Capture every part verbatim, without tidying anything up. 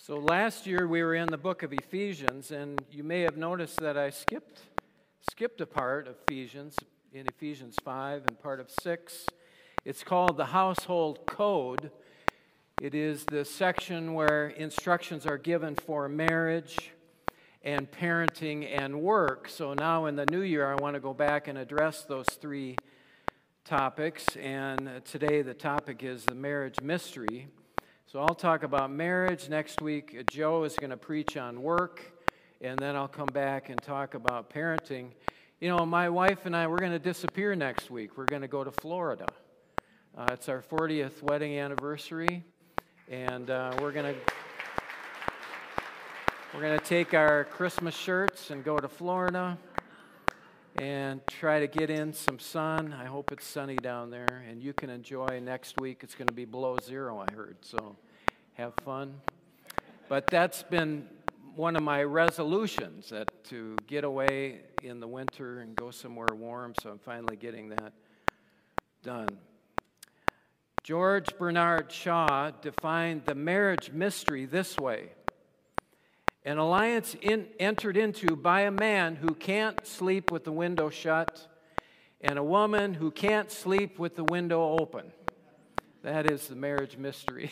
So last year we were in the book of Ephesians, and you may have noticed that I skipped skipped a part of Ephesians, in Ephesians five and part of six. It's called the Household Code. It is the section where instructions are given for marriage and parenting and work. So now in the new year, I want to go back and address those three topics, and today the topic is the marriage mystery. So I'll talk about marriage. Next week, Joe is going to preach on work, and then I'll come back and talk about parenting. You know, my wife and I, we're going to disappear next week. We're going to go to Florida. Uh, it's our fortieth wedding anniversary, and uh, we're going to we're going to take our Christmas shirts and go to Florida and try to get in some sun. I hope it's sunny down there, and you can enjoy next week. It's going to be below zero, I heard, so have fun. But that's been one of my resolutions, that to get away in the winter and go somewhere warm, so I'm finally getting that done. George Bernard Shaw defined the marriage mystery this way: an alliance in, entered into by a man who can't sleep with the window shut and a woman who can't sleep with the window open. That is the marriage mystery.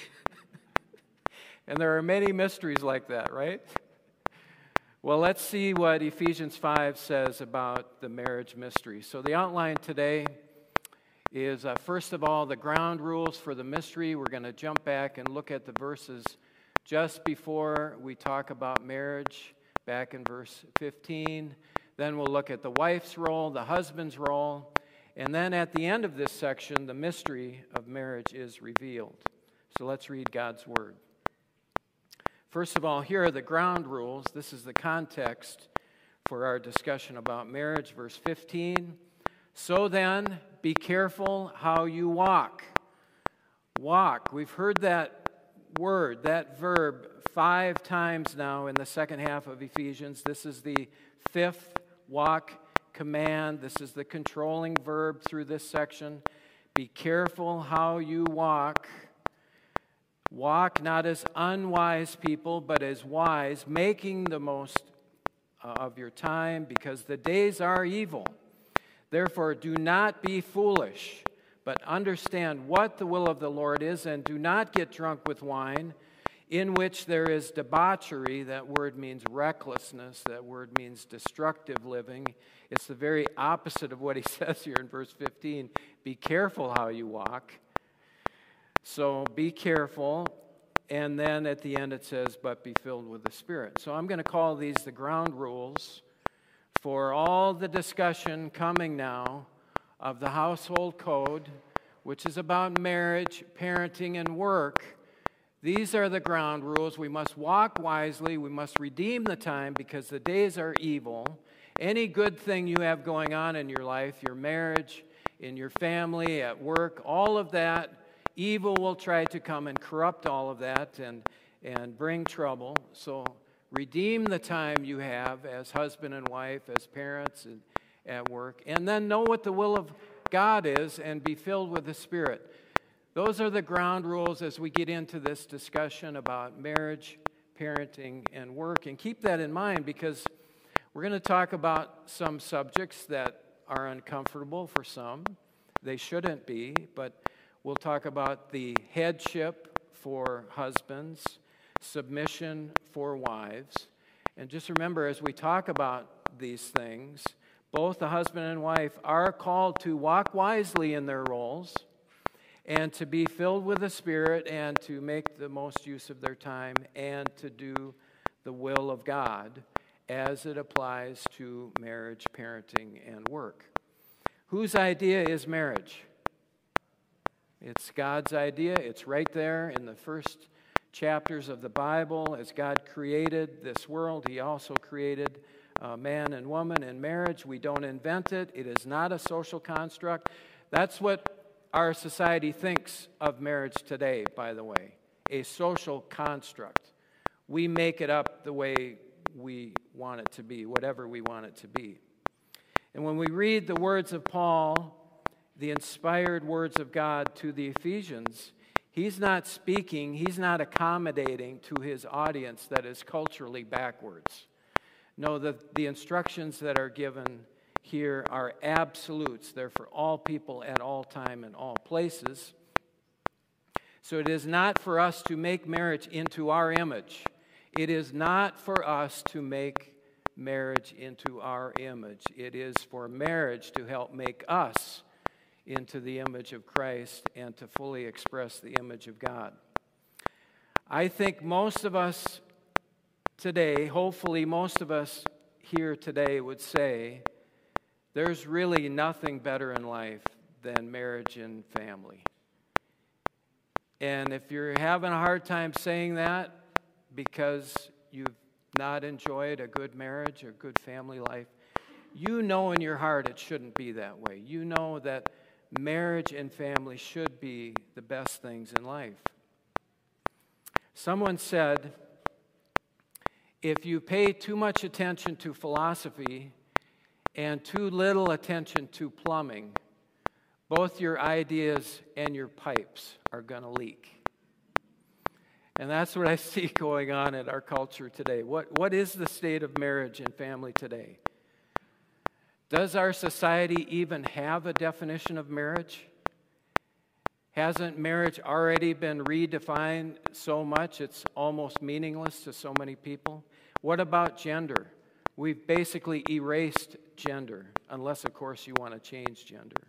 And there are many mysteries like that, right? Well, let's see what Ephesians five says about the marriage mystery. So the outline today is, uh, first of all, the ground rules for the mystery. We're going to jump back and look at the verses just before we talk about marriage, back in verse fifteen. Then we'll look at the wife's role, the husband's role, and then at the end of this section, the mystery of marriage is revealed. So let's read God's word. First of all, here are the ground rules. This is the context for our discussion about marriage. Verse fifteen, so then, be careful how you walk. Walk. We've heard that word, that verb, five times now in the second half of Ephesians. This is the fifth walk command. This is the controlling verb through this section. Be careful how you walk. Walk not as unwise people, but as wise, making the most of your time, because the days are evil. Therefore, do not be foolish, but understand what the will of the Lord is, and do not get drunk with wine, in which there is debauchery. That word means recklessness. That word means destructive living. It's the very opposite of what he says here in verse fifteen. Be careful how you walk. So be careful. And then at the end it says, but be filled with the Spirit. So I'm going to call these the ground rules for all the discussion coming now of the household code, which is about marriage, parenting, and work. These are the ground rules. We must walk wisely. We must redeem the time because the days are evil. Any good thing you have going on in your life, your marriage, in your family, at work, all of that, evil will try to come and corrupt all of that and, and bring trouble. So redeem the time you have as husband and wife, as parents and at work, and then know what the will of God is and be filled with the Spirit. Those are the ground rules as we get into this discussion about marriage, parenting, and work. And keep that in mind, because we're going to talk about some subjects that are uncomfortable for some. They shouldn't be, but we'll talk about the headship for husbands, submission for wives. And just remember, as we talk about these things, both the husband and wife are called to walk wisely in their roles and to be filled with the Spirit and to make the most use of their time and to do the will of God as it applies to marriage, parenting, and work. Whose idea is marriage? It's God's idea. It's right there in the first chapters of the Bible. As God created this world, He also created uh, man and woman in marriage. We don't invent it. It is not a social construct. That's what our society thinks of marriage today, by the way, a social construct. We make it up the way we want it to be, whatever we want it to be. And when we read the words of Paul, the inspired words of God to the Ephesians, He's not speaking, he's not accommodating to his audience that is culturally backwards. No, the, the instructions that are given here are absolutes. They're for all people at all time and all places. So it is not for us to make marriage into our image. It is not for us to make marriage into our image. It is for marriage to help make us into the image of Christ and to fully express the image of God. I think most of us today, hopefully most of us here today would say, there's really nothing better in life than marriage and family. And if you're having a hard time saying that because you've not enjoyed a good marriage or good family life, you know in your heart it shouldn't be that way. You know that marriage and family should be the best things in life. Someone said, if you pay too much attention to philosophy and too little attention to plumbing, both your ideas and your pipes are going to leak. And that's what I see going on in our culture today. What, what is the state of marriage and family today? Does our society even have a definition of marriage? Hasn't marriage already been redefined so much it's almost meaningless to so many people? What about gender? We've basically erased gender, unless, of course, you want to change gender.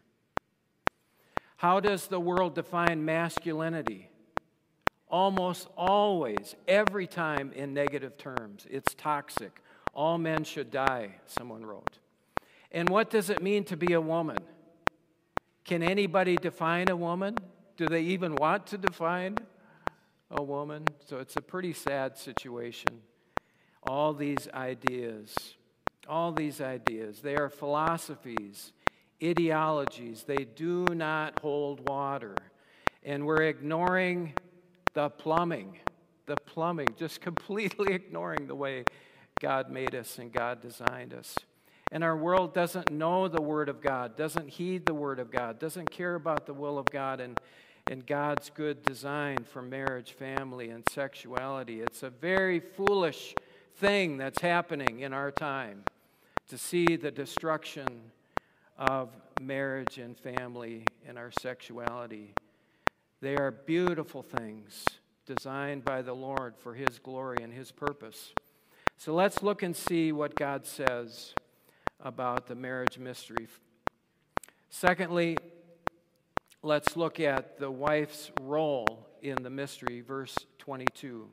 How does the world define masculinity? Almost always, every time in negative terms. It's toxic. All men should die, someone wrote. And what does it mean to be a woman? Can anybody define a woman? Do they even want to define a woman? So it's a pretty sad situation. All these ideas, all these ideas, they are philosophies, ideologies. They do not hold water. And we're ignoring the plumbing, the plumbing, just completely ignoring the way God made us and God designed us. And our world doesn't know the Word of God, doesn't heed the Word of God, doesn't care about the will of God and, and God's good design for marriage, family, and sexuality. It's a very foolish thing that's happening in our time to see the destruction of marriage and family and our sexuality. They are beautiful things designed by the Lord for His glory and His purpose. So let's look and see what God says about the marriage mystery. Secondly, let's look at the wife's role in the mystery, verse twenty-two.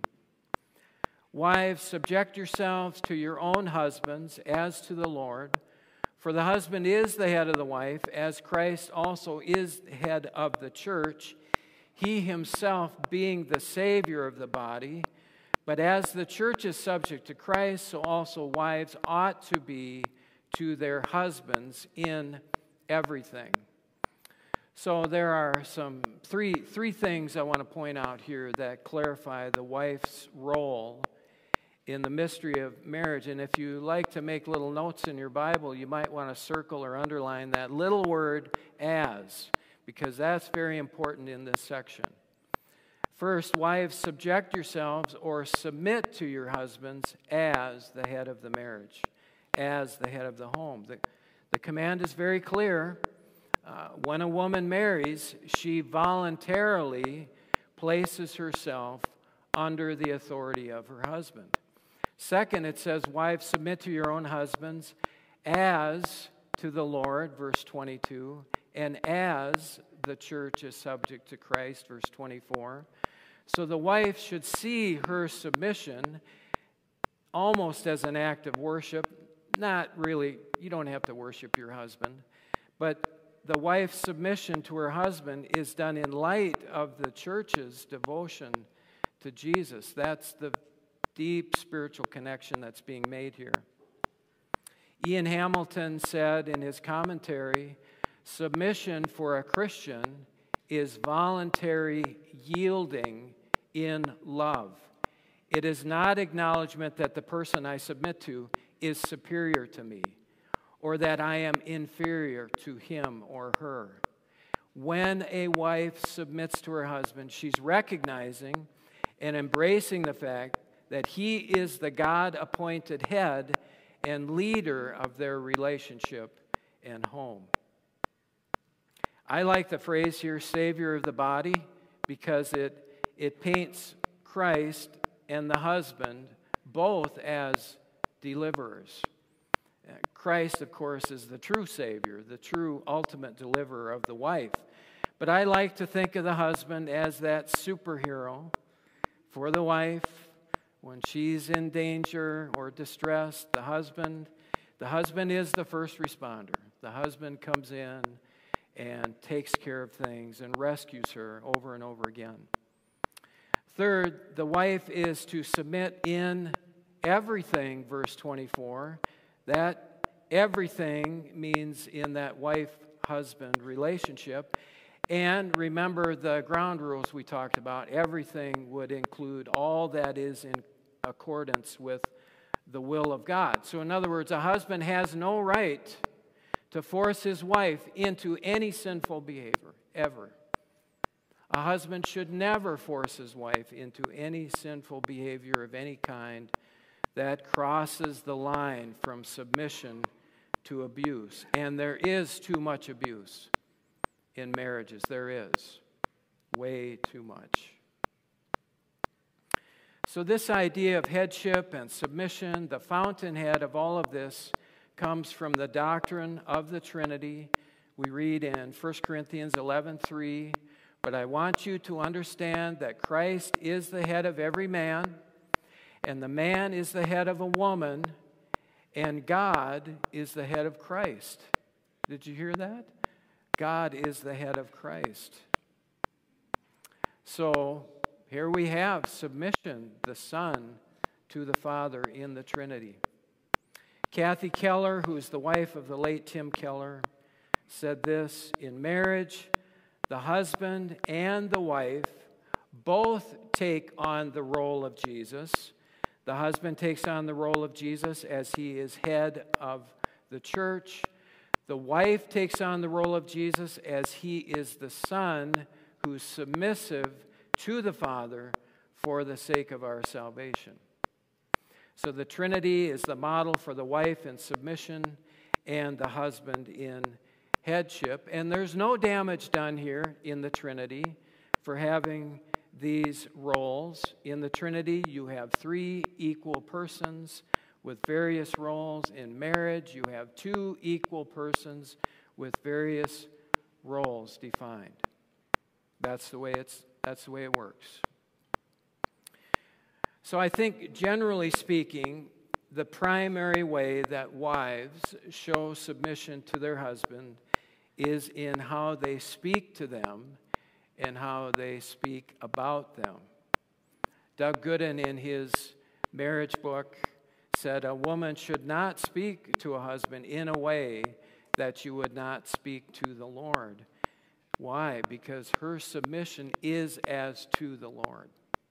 Wives, subject yourselves to your own husbands as to the Lord. For the husband is the head of the wife, as Christ also is the head of the church, he himself being the Savior of the body. But as the church is subject to Christ, so also wives ought to be to their husbands in everything. So there are some three three things I want to point out here that clarify the wife's role in the mystery of marriage. And if you like to make little notes in your Bible, you might want to circle or underline that little word as, because that's very important in this section. First, wives, subject yourselves or submit to your husbands as the head of the marriage, as the head of the home. The, the command is very clear. Uh, when a woman marries, she voluntarily places herself under the authority of her husband. Second, it says, wives, submit to your own husbands as to the Lord, verse twenty-two, and as the church is subject to Christ, verse twenty-four. So the wife should see her submission almost as an act of worship. Not really, you don't have to worship your husband, but the wife's submission to her husband is done in light of the church's devotion to Jesus. That's the deep spiritual connection that's being made here. Ian Hamilton said in his commentary, submission for a Christian is voluntary yielding in love. It is not acknowledgement that the person I submit to is superior to me, or that I am inferior to him or her. When a wife submits to her husband, she's recognizing and embracing the fact that he is the God-appointed head and leader of their relationship and home. I like the phrase here, Savior of the body, because it, it paints Christ and the husband both as deliverers. Christ, of course, is the true Savior, the true ultimate deliverer of the wife. But I like to think of the husband as that superhero for the wife. When she's in danger or distress, the husband, the husband is the first responder. The husband comes in and takes care of things and rescues her over and over again. Third, the wife is to submit in everything, verse twenty-four. That everything means in that wife-husband relationship. And remember the ground rules we talked about. Everything would include all that is in accordance with the will of God. So in other words, a husband has no right to force his wife into any sinful behavior, ever. A husband should never force his wife into any sinful behavior of any kind that crosses the line from submission to abuse. And there is too much abuse in marriages. There is way too much. So this idea of headship and submission, the fountainhead of all of this, comes from the doctrine of the Trinity. We read in First Corinthians eleven three, but I want you to understand that Christ is the head of every man, and the man is the head of a woman, and God is the head of Christ. Did you hear that? God is the head of Christ. So here we have submission, the Son to the Father in the Trinity. Kathy Keller, who is the wife of the late Tim Keller, said this: in marriage, the husband and the wife both take on the role of Jesus. The husband takes on the role of Jesus as he is head of the church. The wife takes on the role of Jesus as he is the Son who's submissive to the Father for the sake of our salvation. So the Trinity is the model for the wife in submission and the husband in headship. And there's no damage done here in the Trinity for having these roles. In the Trinity, you have three equal persons with various roles. In marriage, you have two equal persons with various roles defined. That's the way it's that's the way it works. So I think, generally speaking, the primary way that wives show submission to their husband is in how they speak to them and how they speak about them. Doug Gooden, in his marriage book, said a woman should not speak to a husband in a way that you would not speak to the Lord. Why? Because her submission is as to the Lord.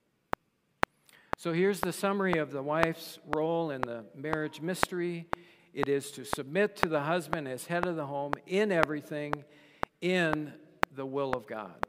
So here's the summary of the wife's role in the marriage mystery. It is to submit to the husband as head of the home in everything, in the will of God.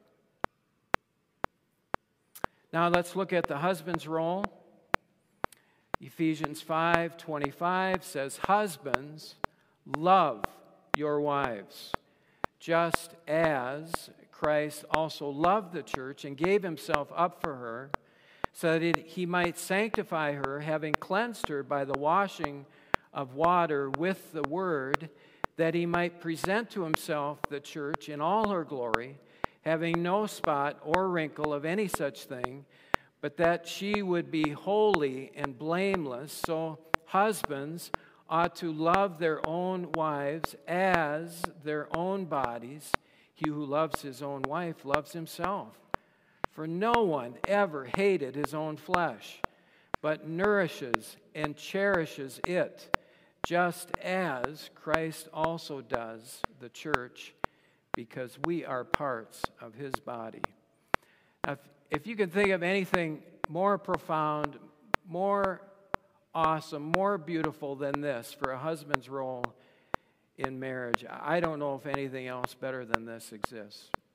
Now let's look at the husband's role. Ephesians five twenty-five says, husbands, love your wives, just as Christ also loved the church and gave himself up for her, so that he might sanctify her, having cleansed her by the washing of water with the word, that he might present to himself the church in all her glory, having no spot or wrinkle of any such thing, but that she would be holy and blameless. So husbands ought to love their own wives as their own bodies. He who loves his own wife loves himself. For no one ever hated his own flesh, but nourishes and cherishes it, just as Christ also does the church, because we are parts of his body. Now, if, if you can think of anything more profound, more awesome, more beautiful than this for a husband's role in marriage, I don't know if anything else better than this exists.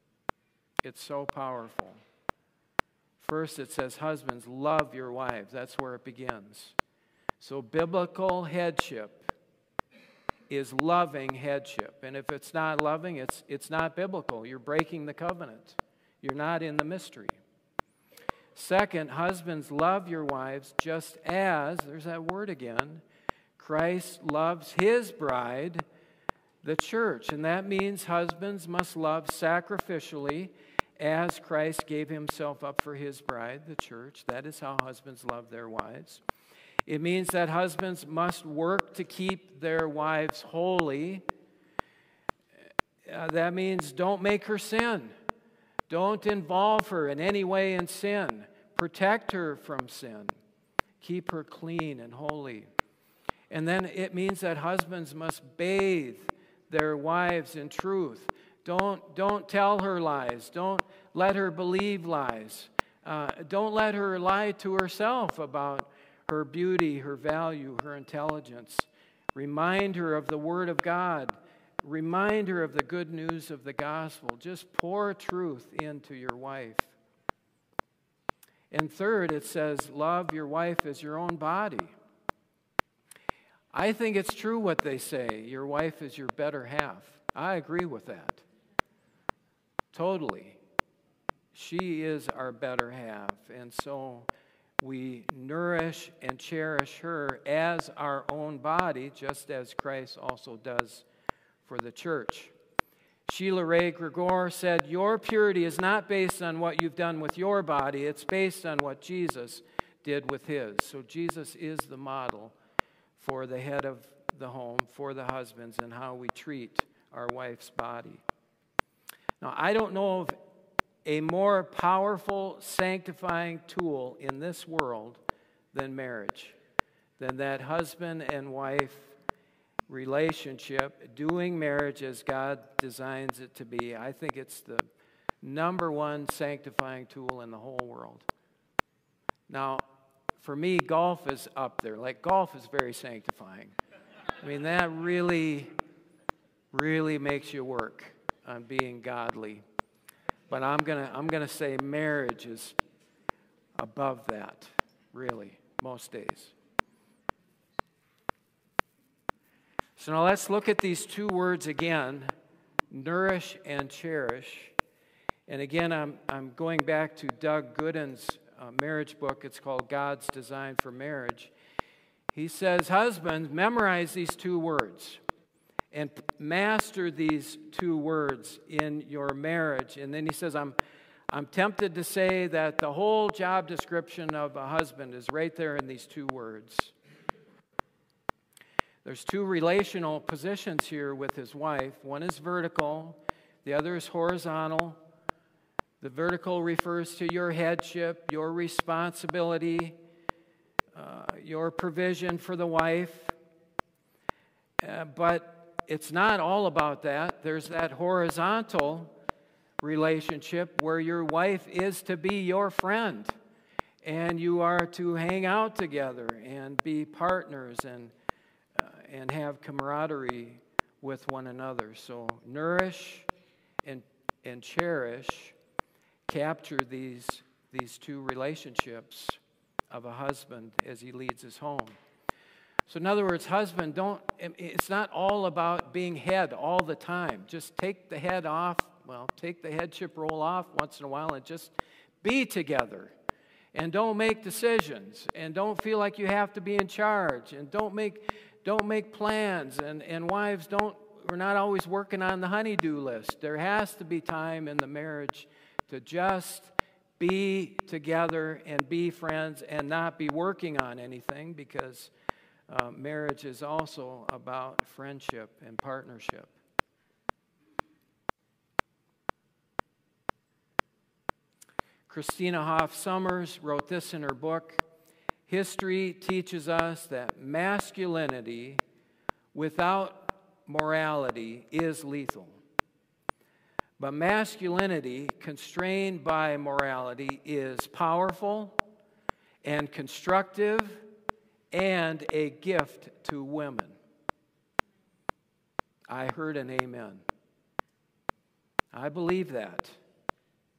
It's so powerful. First, it says, husbands, love your wives. That's where it begins. So biblical headship is loving headship. And if it's not loving, it's, it's not biblical. You're breaking the covenant. You're not in the mystery. Second, husbands, love your wives just as, there's that word again, Christ loves his bride, the church. And that means husbands must love sacrificially as Christ gave himself up for his bride, the church. That is how husbands love their wives. It means that husbands must work to keep their wives holy. Uh, that means don't make her sin. Don't involve her in any way in sin. Protect her from sin. Keep her clean and holy. And then it means that husbands must bathe their wives in truth. Don't, don't tell her lies. Don't let her believe lies. Uh, don't let her lie to herself about her beauty, her value, her intelligence. Remind her of the Word of God. Remind her of the good news of the gospel. Just pour truth into your wife. And third, it says, love your wife as your own body. I think it's true what they say. Your wife is your better half. I agree with that. Totally. She is our better half. And so we nourish and cherish her as our own body, just as Christ also does for the church. Sheila Ray Gregor said, your purity is not based on what you've done with your body. It's based on what Jesus did with his. So Jesus is the model for the head of the home, for the husbands, and how we treat our wife's body. Now, I don't know of a more powerful sanctifying tool in this world than marriage, than that husband and wife relationship, doing marriage as God designs it to be. I think it's the number one sanctifying tool in the whole world. Now, for me, golf is up there. Like, golf is very sanctifying. I mean, that really, really makes you work on being godly. But I'm gonna, I'm gonna say marriage is above that, really, most days. So now let's look at these two words again, nourish and cherish. And again, I'm, I'm going back to Doug Gooden's uh, marriage book. It's called God's Design for Marriage. He says, husbands, memorize these two words and master these two words in your marriage. And then he says, I'm, I'm tempted to say that the whole job description of a husband is right there in these two words. There's two relational positions here with his wife. One is vertical, the other is horizontal. The vertical refers to your headship, your responsibility, uh, your provision for the wife. Uh, but it's not all about that. There's that horizontal relationship where your wife is to be your friend, and you are to hang out together and be partners and and have camaraderie with one another. So nourish and and cherish, capture these these two relationships of a husband as he leads his home. So in other words, husband, don't, it's not all about being head all the time. Just take the head off, well, take the headship roll off once in a while and just be together. And don't make decisions. And don't feel like you have to be in charge. And don't make Don't make plans, and, and wives, don't, we're not always working on the honey-do list. There has to be time in the marriage to just be together and be friends and not be working on anything, because uh, marriage is also about friendship and partnership. Christina Hoff Sommers wrote this in her book. History teaches us that masculinity without morality is lethal. But masculinity constrained by morality is powerful and constructive and a gift to women. I heard an amen. I believe that.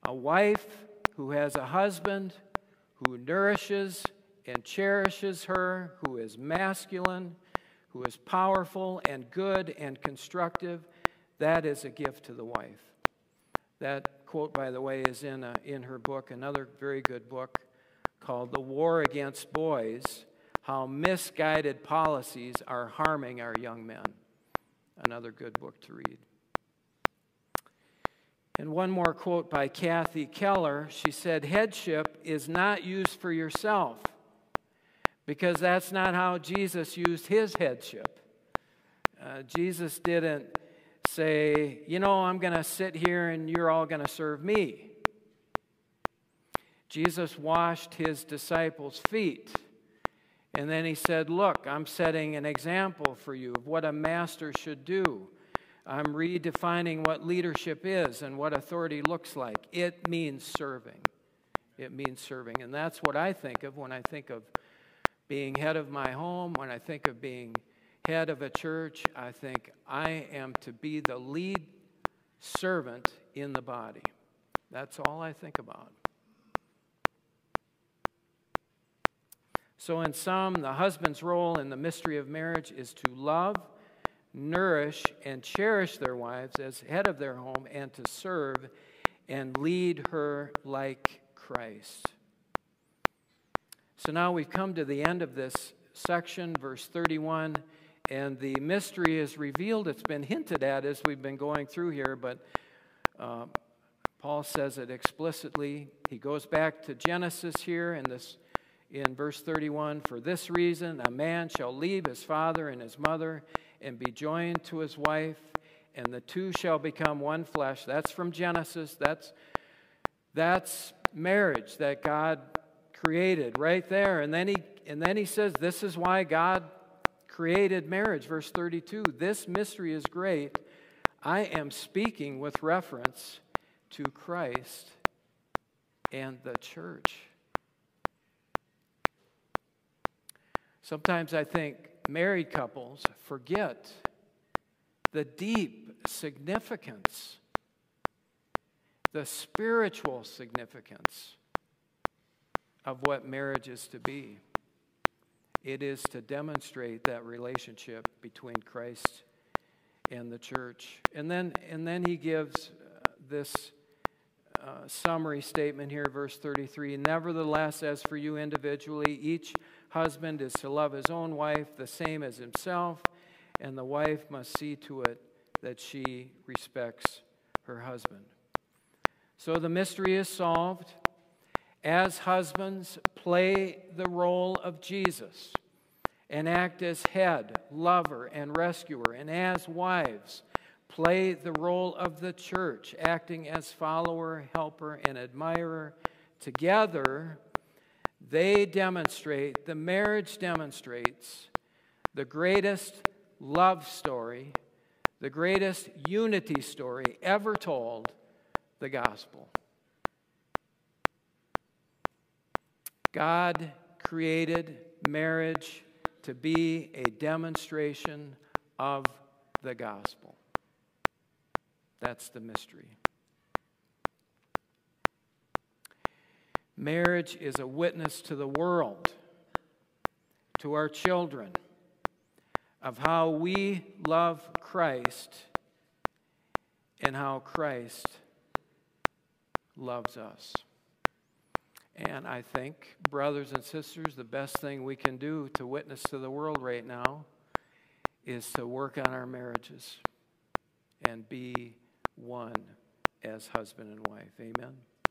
A wife who has a husband who nourishes and cherishes her, who is masculine, who is powerful and good and constructive, that is a gift to the wife. That quote, by the way, is in, a, in her book, another very good book called The War Against Boys, How Misguided Policies Are Harming Our Young Men. Another good book to read. And one more quote by Kathy Keller. She said, headship is not used for yourself, because that's not how Jesus used his headship. Uh, Jesus didn't say, you know, I'm going to sit here and you're all going to serve me. Jesus washed his disciples' feet. And then he said, look, I'm setting an example for you of what a master should do. I'm redefining what leadership is and what authority looks like. It means serving. It means serving. And that's what I think of when I think of being head of my home. When I think of being head of a church, I think I am to be the lead servant in the body. That's all I think about. So in sum, the husband's role in the mystery of marriage is to love, nourish, and cherish their wives as head of their home, and to serve and lead her like Christ. So now we've come to the end of this section, verse thirty-one, and the mystery is revealed. It's been hinted at as we've been going through here, but uh, Paul says it explicitly. He goes back to Genesis here in this in verse thirty-one. For this reason, a man shall leave his father and his mother and be joined to his wife, and the two shall become one flesh. That's from Genesis. That's, that's marriage that God created right there. And then he and then he says, this is why God created marriage. Verse thirty-two, this mystery is great. I am speaking with reference to Christ and the church. Sometimes I think married couples forget the deep significance, the spiritual significance of what marriage is to be. It is to demonstrate that relationship between Christ and the church. And then, and then he gives uh, this uh, summary statement here, verse thirty-three. Nevertheless, as for you individually, each husband is to love his own wife the same as himself, and the wife must see to it that she respects her husband. So the mystery is solved. As husbands, play the role of Jesus and act as head, lover, and rescuer. And as wives, play the role of the church, acting as follower, helper, and admirer. Together, they demonstrate, the marriage demonstrates the greatest love story, the greatest unity story ever told, the gospel. God created marriage to be a demonstration of the gospel. That's the mystery. Marriage is a witness to the world, to our children, of how we love Christ and how Christ loves us. And I think, brothers and sisters, the best thing we can do to witness to the world right now is to work on our marriages and be one as husband and wife. Amen.